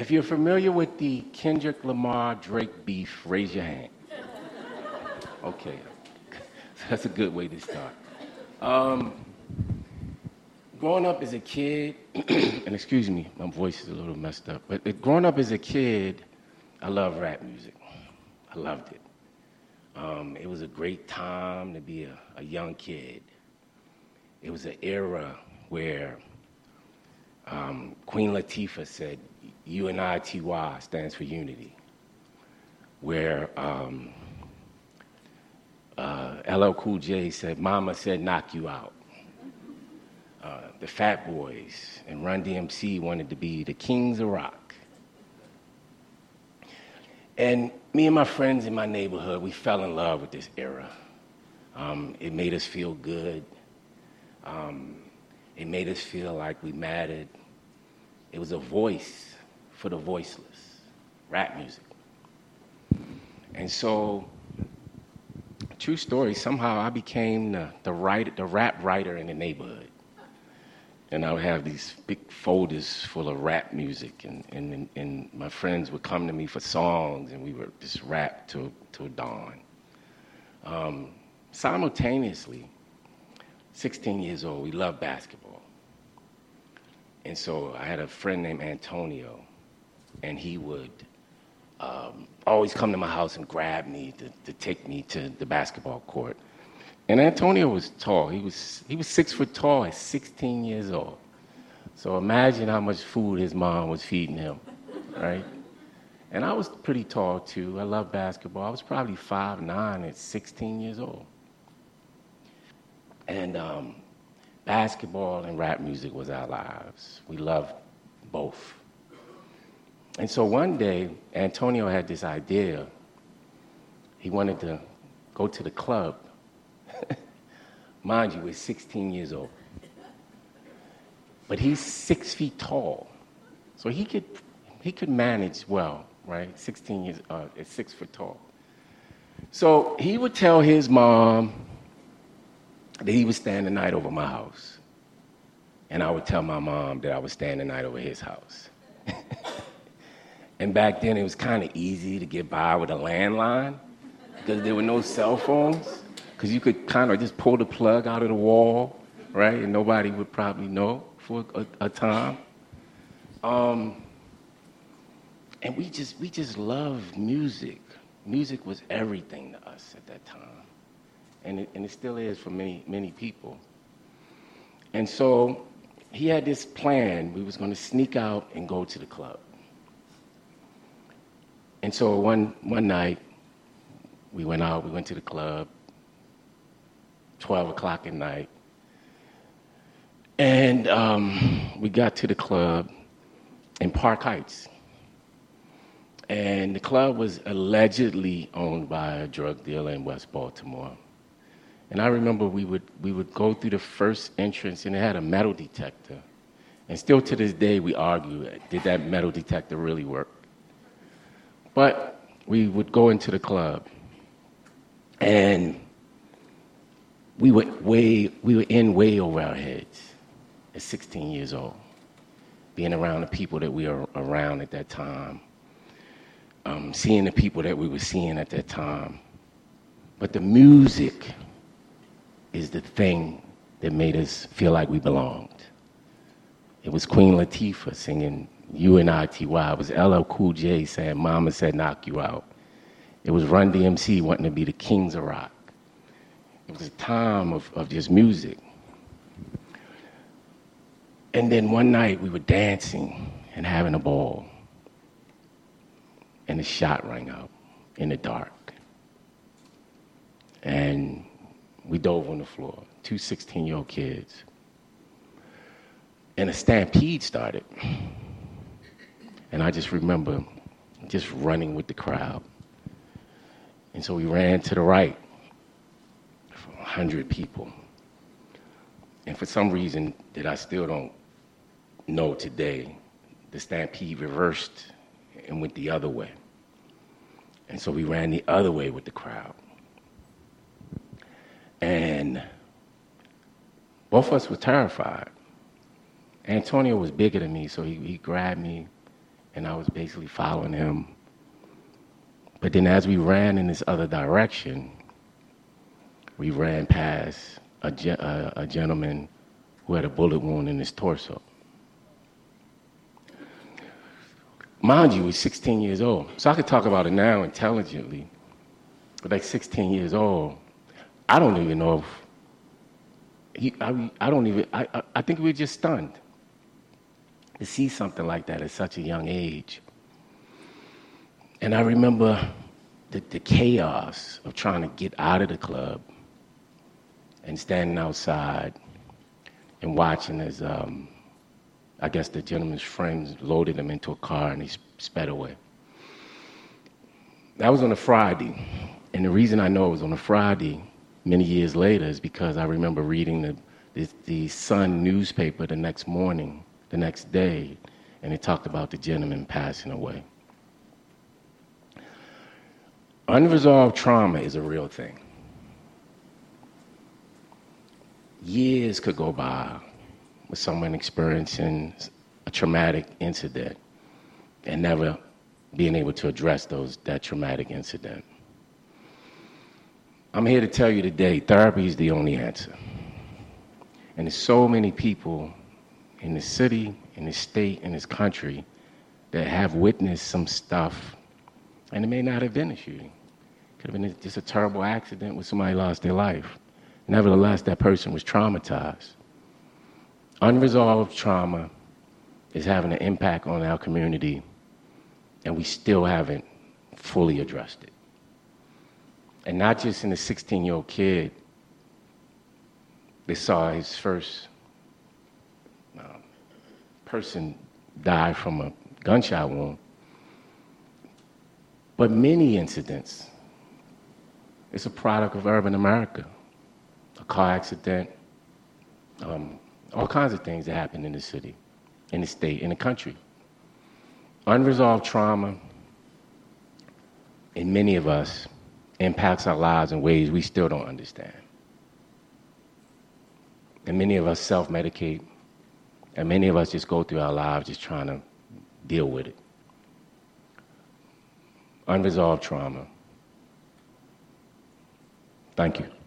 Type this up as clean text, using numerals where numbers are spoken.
If you're familiar with the Kendrick Lamar-Drake beef, raise your hand. Okay, that's a good way to start. Growing up as a kid, and excuse me, my voice is a little messed up, but growing up as a kid, I loved rap music. I loved it. It was a great time to be a young kid. It was an era where Queen Latifah said, UNITY stands for unity, where LL Cool J said, Mama said knock you out. The Fat Boys and Run DMC wanted to be the kings of rock. And me and my friends in my neighborhood, we fell in love with this era. It made us feel good. It made us feel like we mattered. It was a voice for the voiceless, rap music. And so, true story, somehow I became the rap writer in the neighborhood. And I would have these big folders full of rap music, and my friends would come to me for songs, and we would just rap till dawn. Simultaneously, 16 years old, we loved basketball. And so I had a friend named Antonio, and he would always come to my house and grab me to take me to the basketball court. And Antonio was tall. He was 6 foot tall at 16 years old. So imagine how much food his mom was feeding him, right? And I was pretty tall too. I loved basketball. I was probably 5'9" at 16 years old. And basketball and rap music was our lives. We loved both. And so one day, Antonio had this idea. He wanted to go to the club. Mind you, we're 16 years old. But he's 6 feet tall. So he could manage well, right? 16 years, at 6 foot tall. So he would tell his mom that he was staying the night over my house. And I would tell my mom that I was staying the night over his house. And back then, it was kind of easy to get by with a landline because there were no cell phones. Because you could kind of just pull the plug out of the wall, right? And nobody would probably know for a time. And we just loved music. Music was everything to us at that time. And it still is for many, many people. And so he had this plan. We was going to sneak out and go to the club. And so one night, we went to the club, 12 o'clock at night. And we got to the club in Park Heights. And the club was allegedly owned by a drug dealer in West Baltimore. And I remember we would go through the first entrance, and it had a metal detector. And still to this day, we argue, did that metal detector really work? But we would go into the club, and we were in way over our heads at 16 years old, being around the people that we were around at that time, seeing the people that we were seeing at that time. But the music is the thing that made us feel like we belonged. It was Queen Latifah singing UNITY. It was LL Cool J saying, Mama said knock you out. It was Run DMC wanting to be the kings of rock. It was a time of just music. And then one night we were dancing and having a ball. And a shot rang out in the dark. And we dove on the floor, 2 16-year-old kids. And a stampede started. And I just remember just running with the crowd. And so we ran to the right for 100 people. And for some reason that I still don't know today, the stampede reversed and went the other way. And so we ran the other way with the crowd. And both of us were terrified. Antonio was bigger than me, so he grabbed me and I was basically following him. But then as we ran in this other direction, we ran past a gentleman who had a bullet wound in his torso. Mind you, he was 16 years old. So I could talk about it now intelligently. But like 16 years old, I don't even know if I think we were just stunned to see something like that at such a young age. And I remember the chaos of trying to get out of the club and standing outside and watching as, I guess the gentleman's friends loaded him into a car and he sped away. That was on a Friday. And the reason I know it was on a Friday many years later is because I remember reading the Sun newspaper the next morning, the next day, and it talked about the gentleman passing away. Unresolved trauma is a real thing. Years could go by with someone experiencing a traumatic incident and never being able to address that traumatic incident. I'm here to tell you today, therapy is the only answer. And there's so many people in the city, in the state, in this country that have witnessed some stuff, and it may not have been a shooting. It could have been just a terrible accident where somebody lost their life. Nevertheless, that person was traumatized. Unresolved trauma is having an impact on our community, and we still haven't fully addressed it. And not just in the 16-year-old kid that saw his first person die from a gunshot wound, but many incidents. It's a product of urban America. A car accident, all kinds of things that happen in the city, in the state, in the country. Unresolved trauma in many of us impacts our lives in ways we still don't understand. And many of us self-medicate, and many of us just go through our lives just trying to deal with it. Unresolved trauma. Thank you.